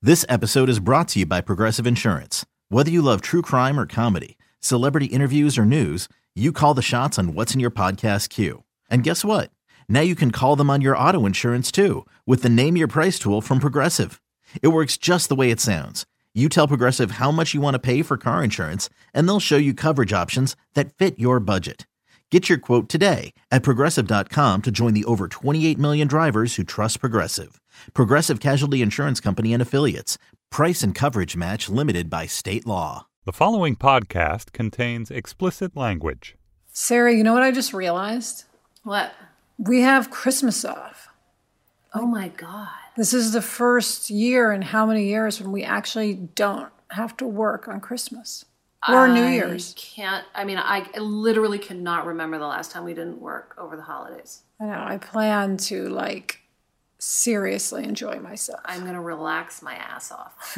This episode is brought to you by Progressive Insurance. Whether you love true crime or comedy, celebrity interviews or news, you call the shots on what's in your podcast queue. And guess what? Now you can call them on your auto insurance too with the Name Your Price tool from Progressive. It works just the way it sounds. You tell Progressive how much you want to pay for car insurance, and they'll show you coverage options that fit your budget. Get your quote today at Progressive.com to join the over 28 million drivers who trust Progressive. Progressive Casualty Insurance Company and Affiliates. Price and coverage match limited by state law. The following podcast contains explicit language. Sarah, you know what I just realized? What? We have Christmas off. Oh my God. This is the first year in how many years when we actually don't have to work on Christmas or New Year's. I literally cannot remember the last time we didn't work over the holidays. I know. I plan to seriously enjoy myself. I'm going to relax my ass off.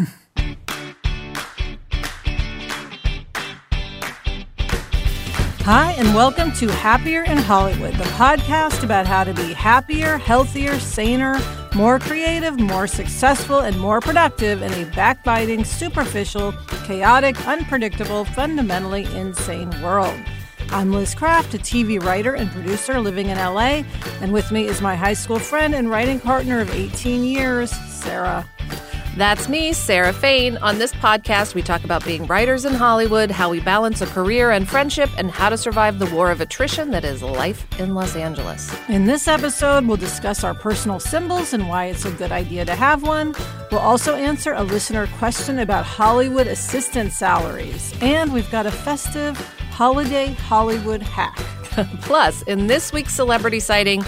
Hi, and welcome to Happier in Hollywood, the podcast about how to be happier, healthier, saner, more creative, more successful, and more productive in a backbiting, superficial, chaotic, unpredictable, fundamentally insane world. I'm Liz Craft, a TV writer and producer living in LA, and with me is my high school friend and writing partner of 18 years, Sarah. That's me, Sarah Fain. On this podcast, we talk about being writers in Hollywood, how we balance a career and friendship, and how to survive the war of attrition that is life in Los Angeles. In this episode, we'll discuss our personal symbols and why it's a good idea to have one. We'll also answer a listener question about Hollywood assistant salaries. And we've got a festive holiday Hollywood hack. Plus, in this week's celebrity sighting,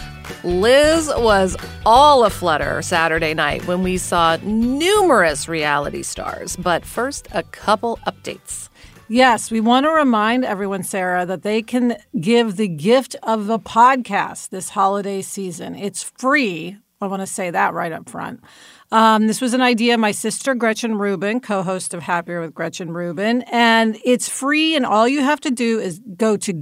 Liz was all aflutter Saturday night when we saw numerous reality stars. But first, a couple updates. Yes, we want to remind everyone, Sarah, that they can give the gift of a podcast this holiday season. It's free. I want to say that right up front. This was an idea of my sister, Gretchen Rubin, co-host of Happier with Gretchen Rubin. And it's free, and all you have to do is go to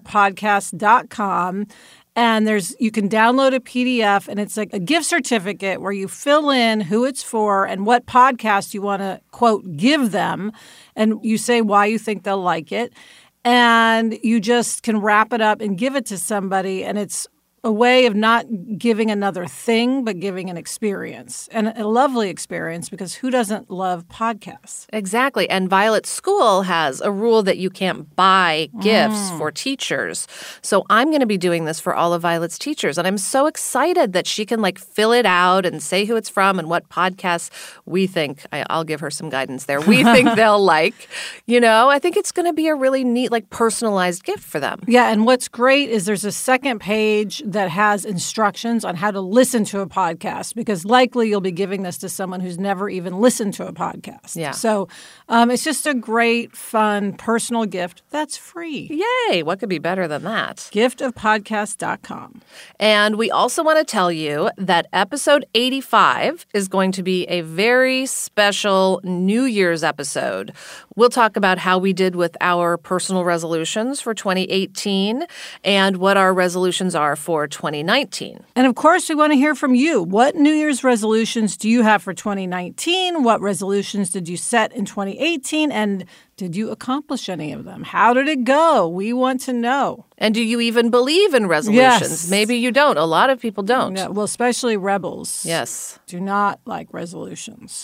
giftofpodcast.com. And you can download a PDF, and it's like a gift certificate where you fill in who it's for and what podcast you want to, quote, give them. And you say why you think they'll like it. And you just can wrap it up and give it to somebody. And it's a way of not giving another thing, but giving an experience, and a lovely experience, because who doesn't love podcasts? Exactly. And Violet's school has a rule that you can't buy gifts for teachers. So I'm going to be doing this for all of Violet's teachers. And I'm so excited that she can fill it out and say who it's from and what podcasts we think, I'll give her some guidance there, we think they'll like. I think it's going to be a really neat, personalized gift for them. Yeah. And what's great is there's a second page that has instructions on how to listen to a podcast, because likely you'll be giving this to someone who's never even listened to a podcast. Yeah. So it's just a great, fun, personal gift that's free. Yay! What could be better than that? Giftofpodcast.com. And we also want to tell you that episode 85 is going to be a very special New Year's episode. We'll talk about how we did with our personal resolutions for 2018 and what our resolutions are for 2019. And of course, we want to hear from you. What New Year's resolutions do you have for 2019? What resolutions did you set in 2018? And did you accomplish any of them? How did it go? We want to know. And do you even believe in resolutions? Yes. Maybe you don't. A lot of people don't. Yeah, well, especially rebels. Yes. Do not like resolutions.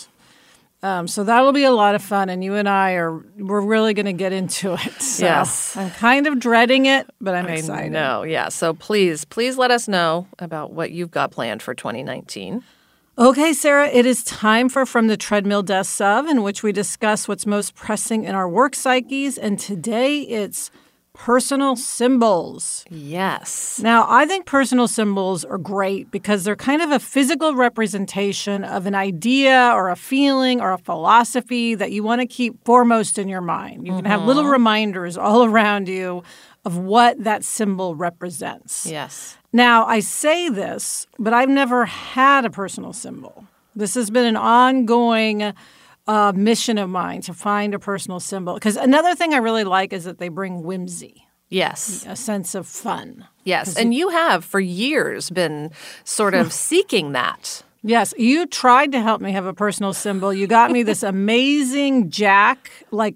So that'll be a lot of fun, and you and we're really going to get into it. So yes. I'm kind of dreading it, but I'm excited. I know, yeah. So please let us know about what you've got planned for 2019. Okay, Sarah, it is time for From the Treadmill Desk of, in which we discuss what's most pressing in our work psyches, and today it's personal symbols. Yes. Now, I think personal symbols are great because they're kind of a physical representation of an idea or a feeling or a philosophy that you want to keep foremost in your mind. You can have little reminders all around you of what that symbol represents. Yes. Now, I say this, but I've never had a personal symbol. This has been an ongoing mission of mine to find a personal symbol. Because another thing I really like is that they bring whimsy. Yes. A sense of fun. Yes. And you have for years been sort of seeking that. Yes, you tried to help me have a personal symbol. You got me this amazing jack, like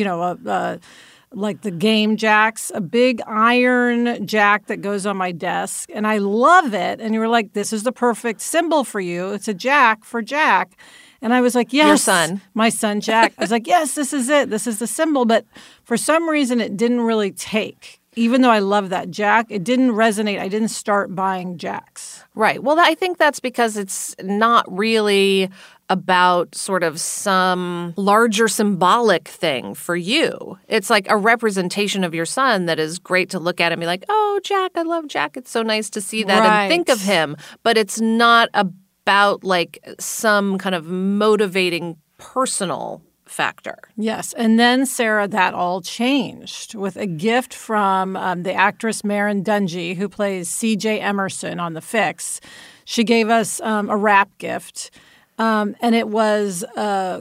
like the game jacks, a big iron jack that goes on my desk, and I love it. And you were like, "This is the perfect symbol for you. It's a jack for Jack." And I was like, "Yes, Your son, my son Jack." I was like, "Yes, this is it. This is the symbol." But for some reason, it didn't really take. Even though I love that jack, it didn't resonate. I didn't start buying jacks. Right. Well, I think that's because it's not really about sort of some larger symbolic thing for you. It's like a representation of your son that is great to look at and be like, "Oh, Jack, I love Jack. It's so nice to see that and think of him." But it's not about like some kind of motivating personal factor. Yes. And then, Sarah, that all changed with a gift from the actress Maren Dungy, who plays C.J. Emerson on The Fix. She gave us a wrap gift, and it was a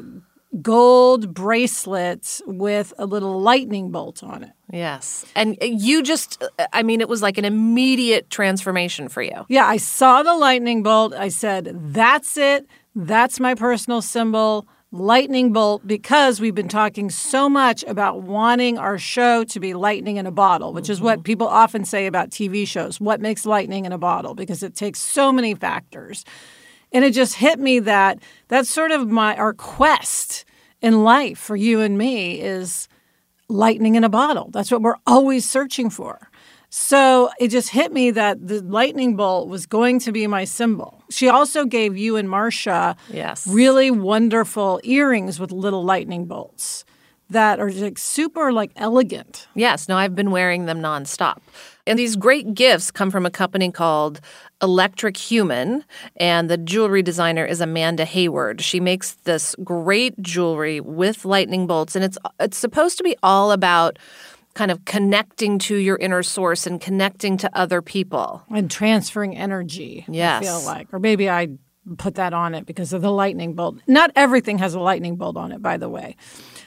gold bracelet with a little lightning bolt on it. Yes. And you just, I mean, it was like an immediate transformation for you. Yeah, I saw the lightning bolt. I said, "That's it. That's my personal symbol. Lightning bolt," because we've been talking so much about wanting our show to be lightning in a bottle, which is what people often say about TV shows. What makes lightning in a bottle? Because it takes so many factors. And it just hit me that that's sort of our quest in life for you and me is lightning in a bottle. That's what we're always searching for. So it just hit me that the lightning bolt was going to be my symbol. She also gave you and Marcia really wonderful earrings with little lightning bolts that are like super like elegant. Yes. No, I've been wearing them nonstop. And these great gifts come from a company called Electric Human, and the jewelry designer is Amanda Hayward. She makes this great jewelry with lightning bolts, and it's supposed to be all about kind of connecting to your inner source and connecting to other people. And transferring energy, yes. I feel like. Or maybe I put that on it because of the lightning bolt. Not everything has a lightning bolt on it, by the way.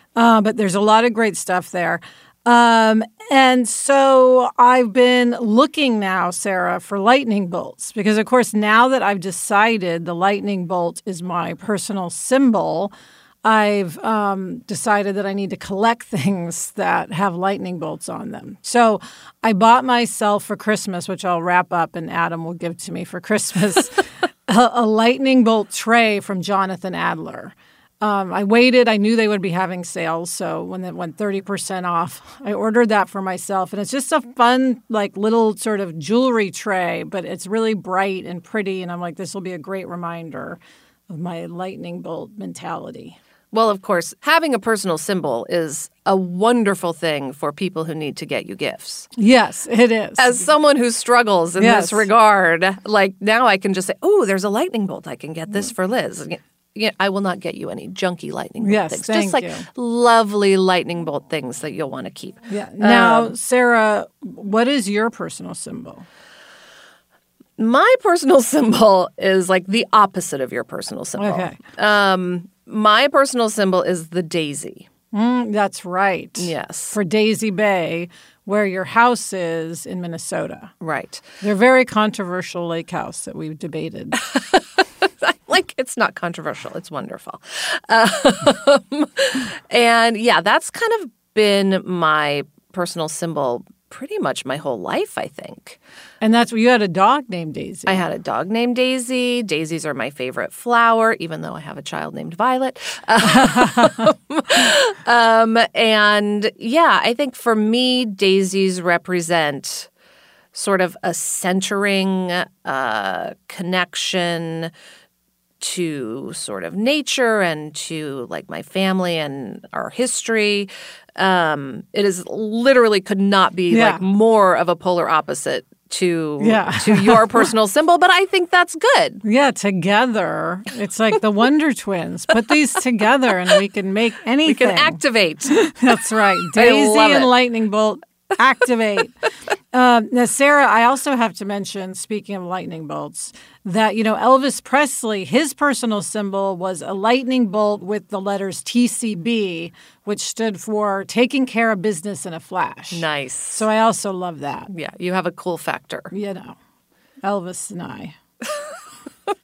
But there's a lot of great stuff there. And so I've been looking now, Sarah, for lightning bolts. Because, of course, now that I've decided the lightning bolt is my personal symbol, I've decided that I need to collect things that have lightning bolts on them. So I bought myself for Christmas, which I'll wrap up and Adam will give to me for Christmas, a lightning bolt tray from Jonathan Adler. I waited. I knew they would be having sales. So when it went 30% off, I ordered that for myself. And it's just a fun, like little sort of jewelry tray, but it's really bright and pretty. And I'm like, this will be a great reminder of my lightning bolt mentality. Well, of course, having a personal symbol is a wonderful thing for people who need to get you gifts. Yes, it is. As someone who struggles in this regard, like now I can just say, "Oh, there's a lightning bolt. I can get this for Liz." Yeah, I will not get you any junky lightning bolt things. Just like lovely lightning bolt things that you'll want to keep. Yeah. Now, Sarah, what is your personal symbol? My personal symbol is like the opposite of your personal symbol. Okay. My personal symbol is the daisy. That's right. Yes. For Daisy Bay, where your house is in Minnesota. Right. They're a very controversial lake house that we've debated. Like, it's not controversial. It's wonderful. And yeah, that's kind of been my personal symbol pretty much my whole life, I think. And that's where you had a dog named Daisy. I had a dog named Daisy. Daisies are my favorite flower, even though I have a child named Violet. And yeah, I think for me, daisies represent sort of a centering connection to sort of nature and to like my family and our history. It is literally could not be like more of a polar opposite to your personal symbol, but I think that's good. Yeah, together. It's like the Wonder Twins. Put these together and we can make anything. We can activate. That's right. Daisy and lightning bolt. Activate. Now, Sarah, I also have to mention, speaking of lightning bolts, that, Elvis Presley, his personal symbol was a lightning bolt with the letters TCB, which stood for taking care of business in a flash. Nice. So I also love that. Yeah, you have a cool factor. Elvis and I.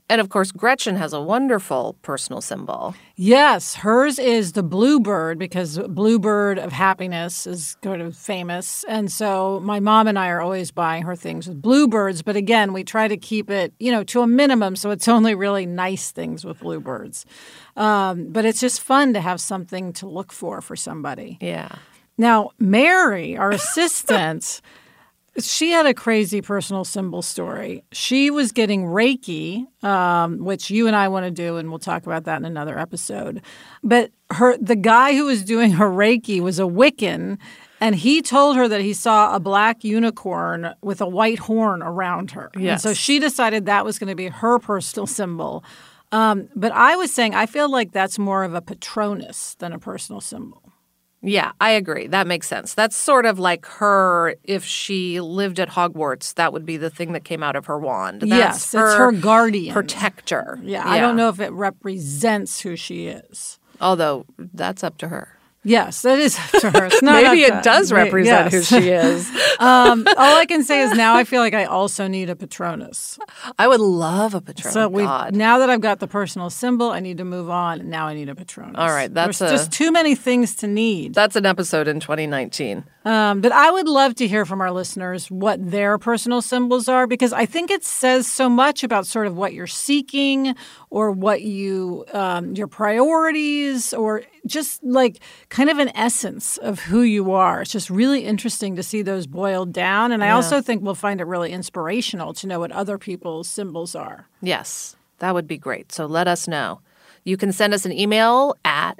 And of course, Gretchen has a wonderful personal symbol. Yes, hers is the bluebird because bluebird of happiness is kind of famous. And so my mom and I are always buying her things with bluebirds. But again, we try to keep it, to a minimum. So it's only really nice things with bluebirds. But it's just fun to have something to look for somebody. Yeah. Now, Mary, our assistant, she had a crazy personal symbol story. She was getting Reiki, which you and I want to do, and we'll talk about that in another episode. But the guy who was doing her Reiki was a Wiccan, and he told her that he saw a black unicorn with a white horn around her. Yes. And so she decided that was going to be her personal symbol. But I was saying I feel like that's more of a Patronus than a personal symbol. Yeah, I agree. That makes sense. That's sort of like her, if she lived at Hogwarts, that would be the thing that came out of her wand. Yes, it's her guardian. Protector. Yeah, I don't know if it represents who she is. Although, that's up to her. Yes, that is up to her. It's not Maybe it does represent who she is. All I can say is now I feel like I also need a Patronus. I would love a Patronus. So now that I've got the personal symbol, I need to move on, and now I need a Patronus. All right, there's just too many things to need. That's an episode in 2019. But I would love to hear from our listeners what their personal symbols are, because I think it says so much about sort of what you're seeking or what your priorities, or just like kind of an essence of who you are. It's just really interesting to see those boiled down. And I also think we'll find it really inspirational to know what other people's symbols are. Yes, that would be great. So let us know. You can send us an email at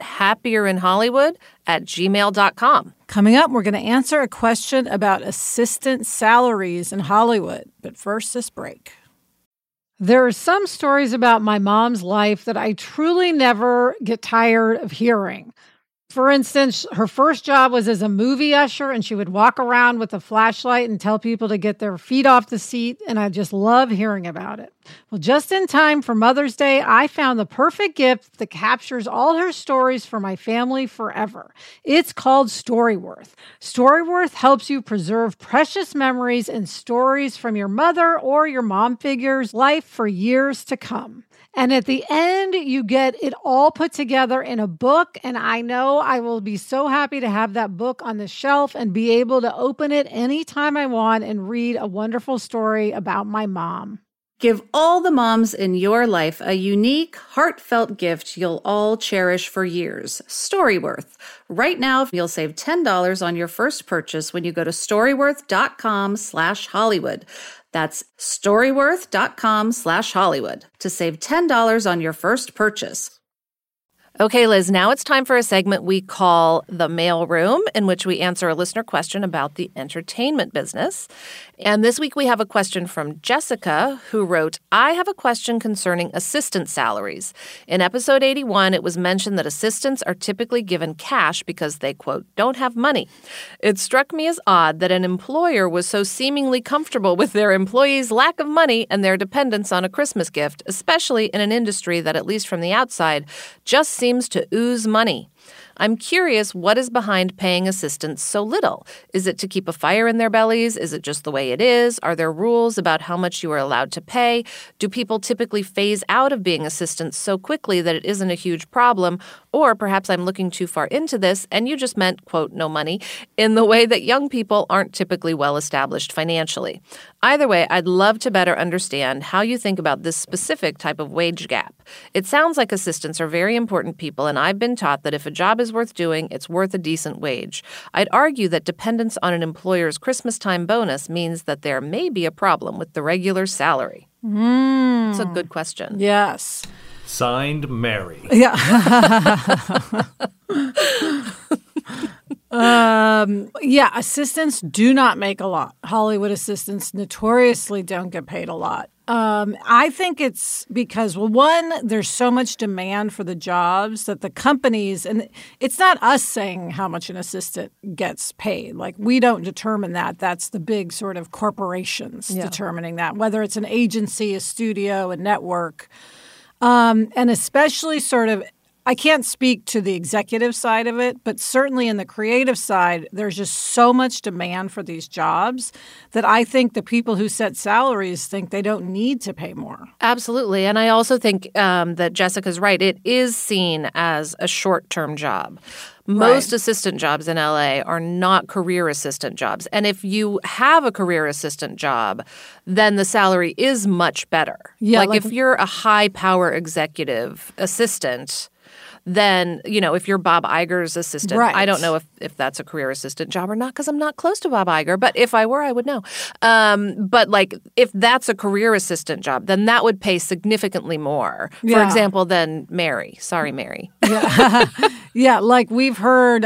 happierinhollywood@gmail.com. Coming up, we're going to answer a question about assistant salaries in Hollywood. But first, this break. There are some stories about my mom's life that I truly never get tired of hearing. For instance, her first job was as a movie usher, and she would walk around with a flashlight and tell people to get their feet off the seat, and I just love hearing about it. Well, just in time for Mother's Day, I found the perfect gift that captures all her stories for my family forever. It's called Storyworth. Storyworth helps you preserve precious memories and stories from your mother or your mom figure's life for years to come. And at the end, you get it all put together in a book. And I know I will be so happy to have that book on the shelf and be able to open it anytime I want and read a wonderful story about my mom. Give all the moms in your life a unique, heartfelt gift you'll all cherish for years. Storyworth. Right now, you'll save $10 on your first purchase when you go to storyworth.com/Hollywood. That's storyworth.com/Hollywood to save $10 on your first purchase. Okay, Liz, now it's time for a segment we call The Mail Room, in which we answer a listener question about the entertainment business. And this week we have a question from Jessica, who wrote, I have a question concerning assistant salaries. In episode 81, it was mentioned that assistants are typically given cash because they, quote, don't have money. It struck me as odd that an employer was so seemingly comfortable with their employees' lack of money and their dependence on a Christmas gift, especially in an industry that, at least from the outside, just seems to ooze money. I'm curious what is behind paying assistants so little. Is it to keep a fire in their bellies? Is it just the way it is? Are there rules about how much you are allowed to pay? Do people typically phase out of being assistants so quickly that it isn't a huge problem? Or perhaps I'm looking too far into this and you just meant, quote, no money, in the way that young people aren't typically well established financially. Either way, I'd love to better understand how you think about this specific type of wage gap. It sounds like assistants are very important people, and I've been taught that if a job is worth doing, it's worth a decent wage. I'd argue that dependence on an employer's Christmas time bonus means that there may be a problem with the regular salary. It's a good question. Yes. Signed, Mary. Yeah. Assistants do not make a lot. Hollywood assistants notoriously don't get paid a lot. I think it's because, well, one, there's so much demand for the jobs that the companies, and it's not us saying how much an assistant gets paid. Like, we don't determine that. That's the big sort of corporations determining that, whether it's an agency, a studio, a network. And especially sort of, I can't speak to the executive side of it, but certainly in the creative side, there's just so much demand for these jobs that I think the people who set salaries think they don't need to pay more. Absolutely. And I also think that Jessica's right. It is seen as a short-term job. Most assistant jobs in LA are not career assistant jobs. And if you have a career assistant job, then the salary is much better. Yeah, like if you're a high-power executive assistant, then, if you're Bob Iger's assistant, right. I don't know if that's a career assistant job or not because I'm not close to Bob Iger. But if I were, I would know. But if that's a career assistant job, then that would pay significantly more, for example, than Mary. Sorry, Mary. Yeah, yeah. Like we've heard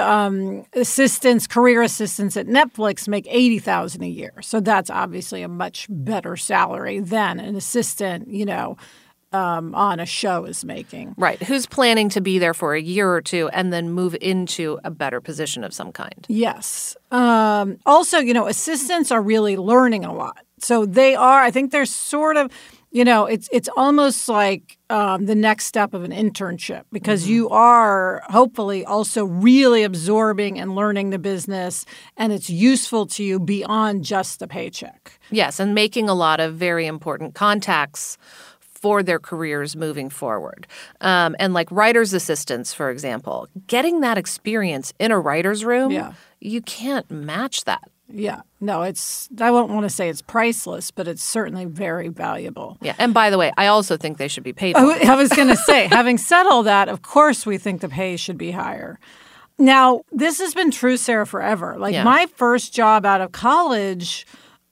career assistants at Netflix make $80,000 a year. So that's obviously a much better salary than an assistant, on a show is making. Right. Who's planning to be there for a year or two and then move into a better position of some kind. Yes. Also, assistants are really learning a lot. So I think they're sort of, it's almost like the next step of an internship because you are hopefully also really absorbing and learning the business and it's useful to you beyond just the paycheck. Yes, and making a lot of very important contacts for their careers moving forward. And like writer's assistants, for example, getting that experience in a writer's room, you can't match that. Yeah. No, I won't want to say it's priceless, but it's certainly very valuable. Yeah. And by the way, I also think they should be paid more. I was going to say, having said all that, of course we think the pay should be higher. Now, this has been true, Sarah, forever. My first job out of college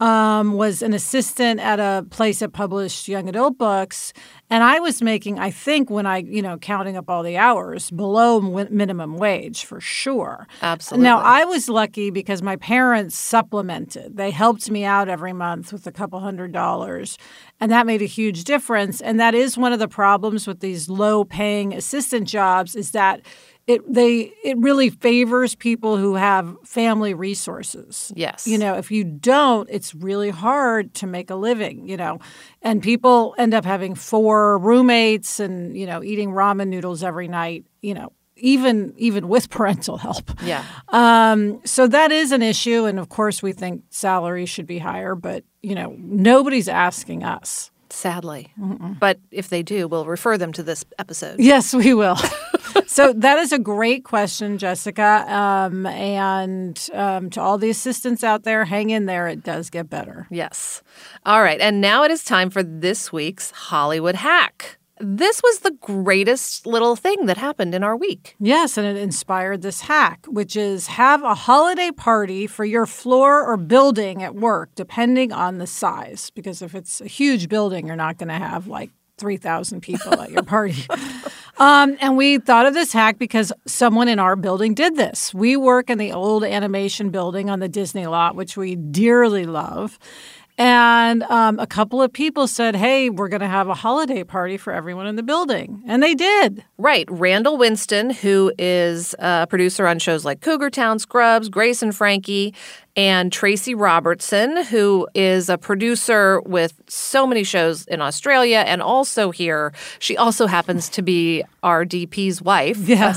was an assistant at a place that published young adult books. And I was making, I think, when I, counting up all the hours, below minimum wage for sure. Absolutely. Now, I was lucky because my parents supplemented. They helped me out every month with a couple $100. And that made a huge difference. And that is one of the problems with these low-paying assistant jobs is that it really favors people who have family resources. Yes. If you don't, it's really hard to make a living, and people end up having 4 roommates and, eating ramen noodles every night, even with parental help. Yeah. So that is an issue. And of course, we think salaries should be higher, but, nobody's asking us. Sadly. But if they do, we'll refer them to this episode. Yes, we will. So that is a great question, Jessica. And to all the assistants out there, hang in there. It does get better. Yes. All right. And now it is time for this week's Hollywood hack. This was the greatest little thing that happened in our week. Yes, and it inspired this hack, which is have a holiday party for your floor or building at work, depending on the size. Because if it's a huge building, you're not going to have 3,000 people at your party. And we thought of this hack because someone in our building did this. We work in the old animation building on the Disney lot, which we dearly love. And a couple of people said, hey, we're going to have a holiday party for everyone in the building. And they did. Right. Randall Winston, who is a producer on shows like Cougar Town, Scrubs, Grace and Frankie, and Tracy Robertson, who is a producer with so many shows in Australia and also here. She also happens to be our DP's wife. Yes.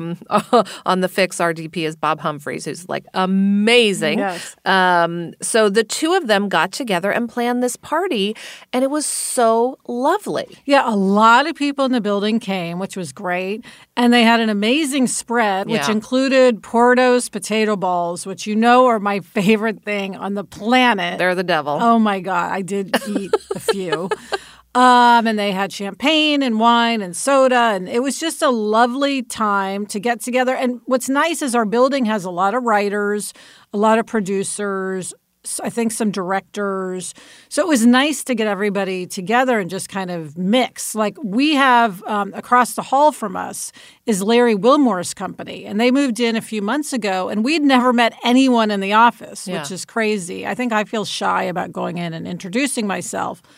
On The Fix, our DP is Bob Humphreys, who's amazing. Yes. So the two of them got together and planned this party, and it was so lovely. Yeah, a lot of people in the building came, which was great. And they had an amazing spread, which included Porto's potato balls, which are my favorite thing on the planet. They're the devil. Oh, my God. I did eat a few. And they had champagne and wine and soda. And it was just a lovely time to get together. And what's nice is our building has a lot of writers, a lot of producers, I think some directors. So it was nice to get everybody together and just kind of mix. We have across the hall from us is Larry Wilmore's company. And they moved in a few months ago. And we'd never met anyone in the office, which is crazy. I think I feel shy about going in and introducing myself.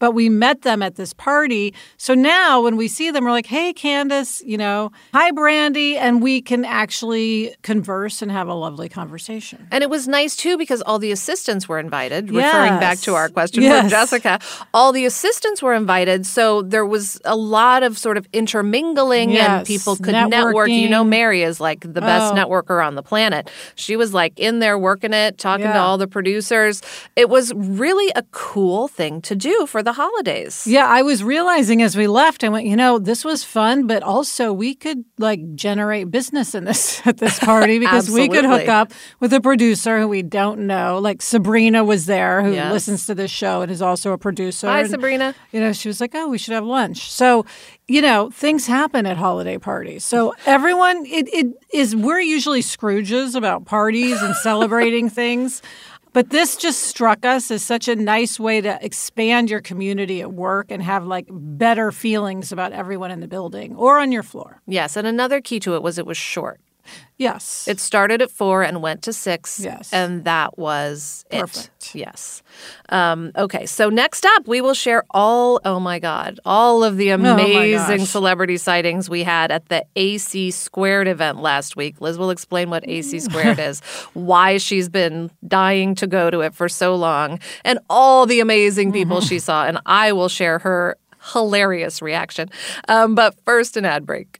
but we met them at this party. So now when we see them, we're like, hey, Candace, hi, Brandy. And we can actually converse and have a lovely conversation. And it was nice, too, because all the assistants were invited, referring back to our question from Jessica. All the assistants were invited, so there was a lot of sort of intermingling and people could network. Mary is like the best networker on the planet. She was like in there working it, talking to all the producers. It was really a cool thing to do for the holidays. Yeah, I was realizing as we left, I went, this was fun, but also we could generate business in this at this party because we could hook up with a producer who we don't know. Like Sabrina was there, who listens to this show and is also a producer. Hi, Sabrina. She was like, we should have lunch. So, things happen at holiday parties. So everyone, we're usually Scrooges about parties and celebrating things. But this just struck us as such a nice way to expand your community at work and have better feelings about everyone in the building or on your floor. Yes, and another key to it was short. Yes. It started at 4 and went to 6. Yes. And that was perfect. Yes. Okay, so next up, we will share all of the amazing celebrity sightings we had at the AC Squared event last week. Liz will explain what AC Squared is, why she's been dying to go to it for so long, and all the amazing people she saw. And I will share her hilarious reaction. But first, an ad break.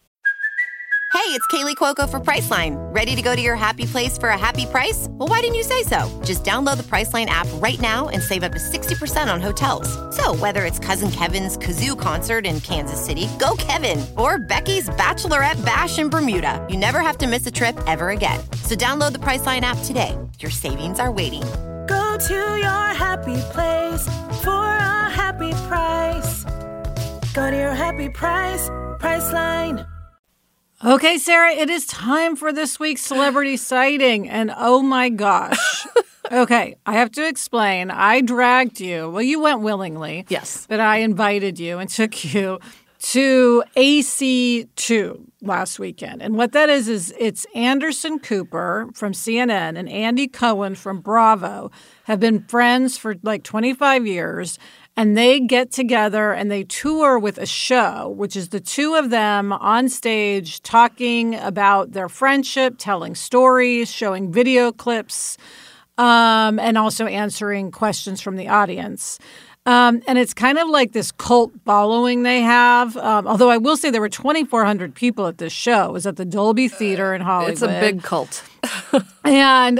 Hey, it's Kaylee Cuoco for Priceline. Ready to go to your happy place for a happy price? Well, why didn't you say so? Just download the Priceline app right now and save up to 60% on hotels. So whether it's Cousin Kevin's Kazoo Concert in Kansas City, go Kevin, or Becky's Bachelorette Bash in Bermuda, you never have to miss a trip ever again. So download the Priceline app today. Your savings are waiting. Go to your happy place for a happy price. Go to your happy price, Priceline. Okay, Sarah, it is time for this week's celebrity sighting. And oh my gosh. Okay, I have to explain. I dragged you. Well, you went willingly. Yes. But I invited you and took you to AC2 last weekend. And what that is it's Anderson Cooper from CNN and Andy Cohen from Bravo have been friends for 25 years. And they get together and they tour with a show, which is the two of them on stage talking about their friendship, telling stories, showing video clips, and also answering questions from the audience. And it's kind of like this cult following they have. Although I will say there were 2,400 people at this show. It was at the Dolby Theater in Hollywood. It's a big cult. And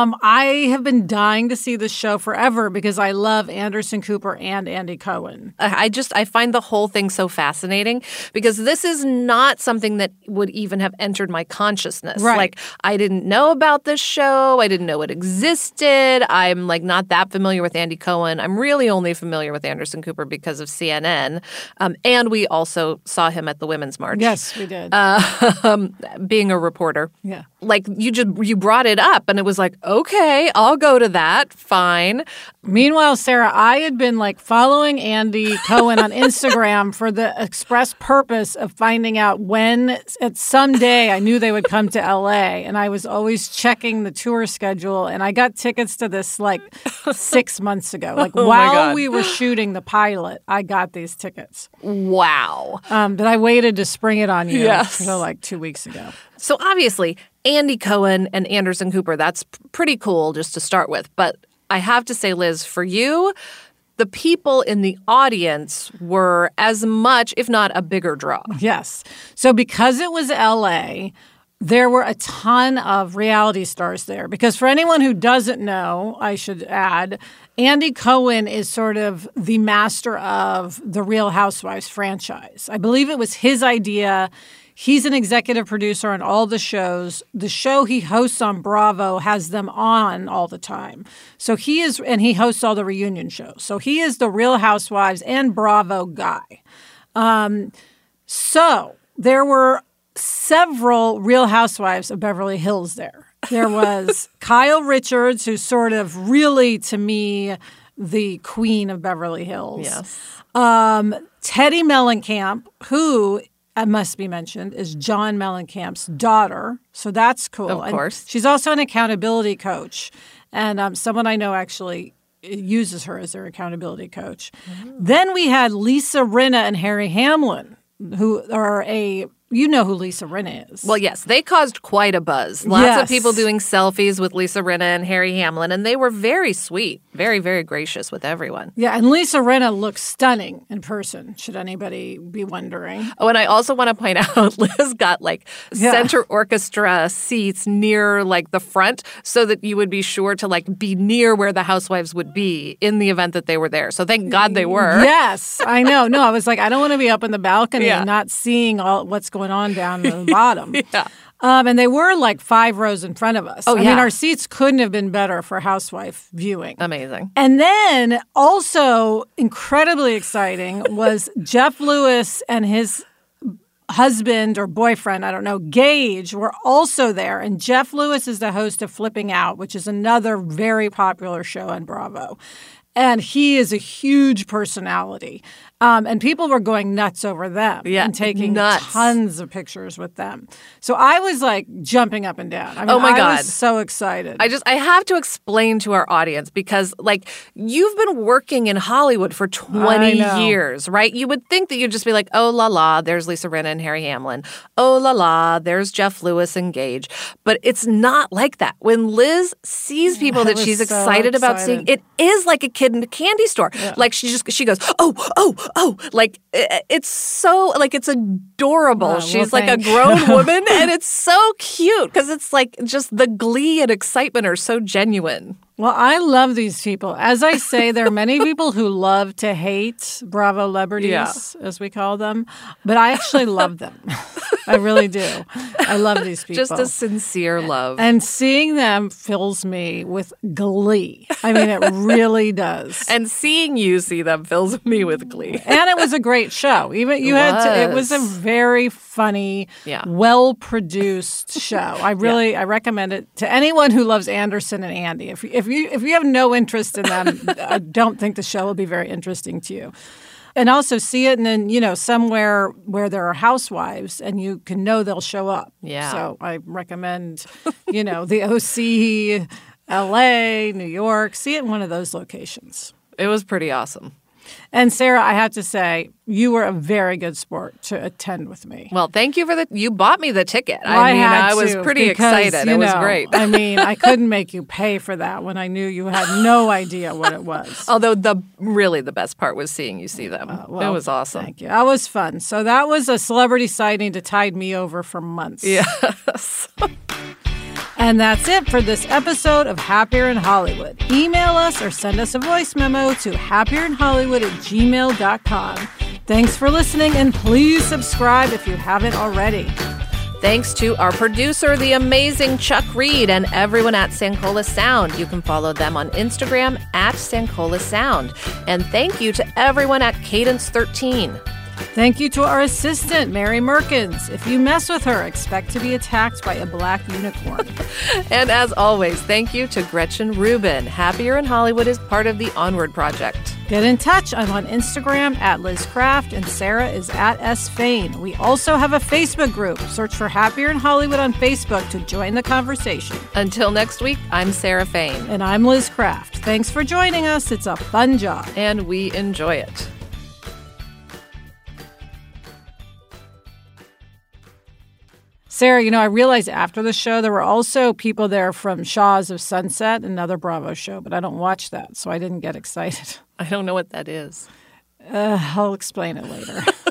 I have been dying to see this show forever because I love Anderson Cooper and Andy Cohen. I find the whole thing so fascinating because this is not something that would even have entered my consciousness. Right. I didn't know about this show. I didn't know it existed. I'm not that familiar with Andy Cohen. I'm really only familiar with Anderson Cooper because of CNN. And we also saw him at the Women's March. Yes, we did. Being a reporter. Yeah. You brought it up and it was okay, I'll go to that. Fine. Meanwhile, Sarah, I had been following Andy Cohen on Instagram for the express purpose of finding out when at some day I knew they would come to LA. And I was always checking the tour schedule. And I got tickets to this 6 months ago. While we were shooting the pilot, I got these tickets. Wow. But I waited to spring it on you yes. until 2 weeks ago. So obviously, Andy Cohen and Anderson Cooper, that's pretty cool just to start with. But I have to say, Liz, for you, the people in the audience were as much, if not a bigger draw. Yes. So because it was LA, there were a ton of reality stars there. Because for anyone who doesn't know, I should add, Andy Cohen is sort of the master of the Real Housewives franchise. I believe it was his idea. He's an executive producer on all the shows. The show he hosts on Bravo has them on all the time. So he hosts all the reunion shows. So he is the Real Housewives and Bravo guy. So there were several Real Housewives of Beverly Hills there. There was Kyle Richards, who's sort of really, to me, the queen of Beverly Hills. Yes. Teddi Mellencamp, who, it must be mentioned, is John Mellencamp's daughter. So that's cool. Of course. And she's also an accountability coach and someone I know actually uses her as their accountability coach. Then we had Lisa Rinna and Harry Hamlin, who are you know who Lisa Rinna is. Well, yes, they caused quite a buzz. Lots of people doing selfies with Lisa Rinna and Harry Hamlin, and they were very sweet, very, very gracious with everyone. Yeah, and Lisa Rinna looks stunning in person, should anybody be wondering. Oh, and I also want to point out, Liz got center orchestra seats near the front so that you would be sure to be near where the housewives would be in the event that they were there. So thank God they were. Yes, I know. No, I was I don't want to be up in the balcony and not seeing what's going on down the bottom. Yeah. And they were 5 rows in front of us. Oh, I mean, our seats couldn't have been better for housewife viewing. Amazing. And then also incredibly exciting was Jeff Lewis and his husband or boyfriend, I don't know, Gage, were also there. And Jeff Lewis is the host of Flipping Out, which is another very popular show on Bravo. And he is a huge personality. And people were going nuts over them and taking tons of pictures with them. So I was jumping up and down. I mean, my God. I was so excited. I have to explain to our audience because you've been working in Hollywood for 20 years, right? You would think that you'd just be oh la la, there's Lisa Rinna and Harry Hamlin. Oh la la, there's Jeff Lewis and Gage. But it's not like that. When Liz sees people that she's excited about seeing, it is like a kid in a candy store. Yeah. She goes, oh, it's so it's adorable. Well, she's a grown woman, and it's so cute because it's just the glee and excitement are so genuine. Well, I love these people. As I say, there are many people who love to hate Bravo celebrities, as we call them, but I actually love them. I really do. I love these people. Just a sincere love. And seeing them fills me with glee. I mean, it really does. And seeing you see them fills me with glee. And it was a great show. It was a very funny, well-produced show. I recommend it to anyone who loves Anderson and Andy. If you have no interest in them, I don't think the show will be very interesting to you. And also see it and then, somewhere where there are housewives and you can know they'll show up. Yeah. So I recommend, the OC, LA, New York. See it in one of those locations. It was pretty awesome. And Sarah, I have to say, you were a very good sport to attend with me. Well, thank you you bought me the ticket. I was pretty excited. It was great. I mean, I couldn't make you pay for that when I knew you had no idea what it was. Although the best part was seeing you see them. It was awesome. Thank you. That was fun. So that was a celebrity sighting to tide me over for months. Yes. And that's it for this episode of Happier in Hollywood. Email us or send us a voice memo to happierinhollywood@gmail.com. Thanks for listening, and please subscribe if you haven't already. Thanks to our producer, the amazing Chuck Reed, and everyone at Sankola Sound. You can follow them on Instagram @Sankola Sound. And thank you to everyone at Cadence 13. Thank you to our assistant, Mary Merkins. If you mess with her, expect to be attacked by a black unicorn. And as always, thank you to Gretchen Rubin. Happier in Hollywood is part of the Onward Project. Get in touch. I'm on Instagram @LizCraft, and Sarah is @SFain. We also have a Facebook group. Search for Happier in Hollywood on Facebook to join the conversation. Until next week, I'm Sarah Fain. And I'm Liz Craft. Thanks for joining us. It's a fun job. And we enjoy it. Sarah, I realized after the show there were also people there from Shaws of Sunset, another Bravo show, but I don't watch that, so I didn't get excited. I don't know what that is. I'll explain it later.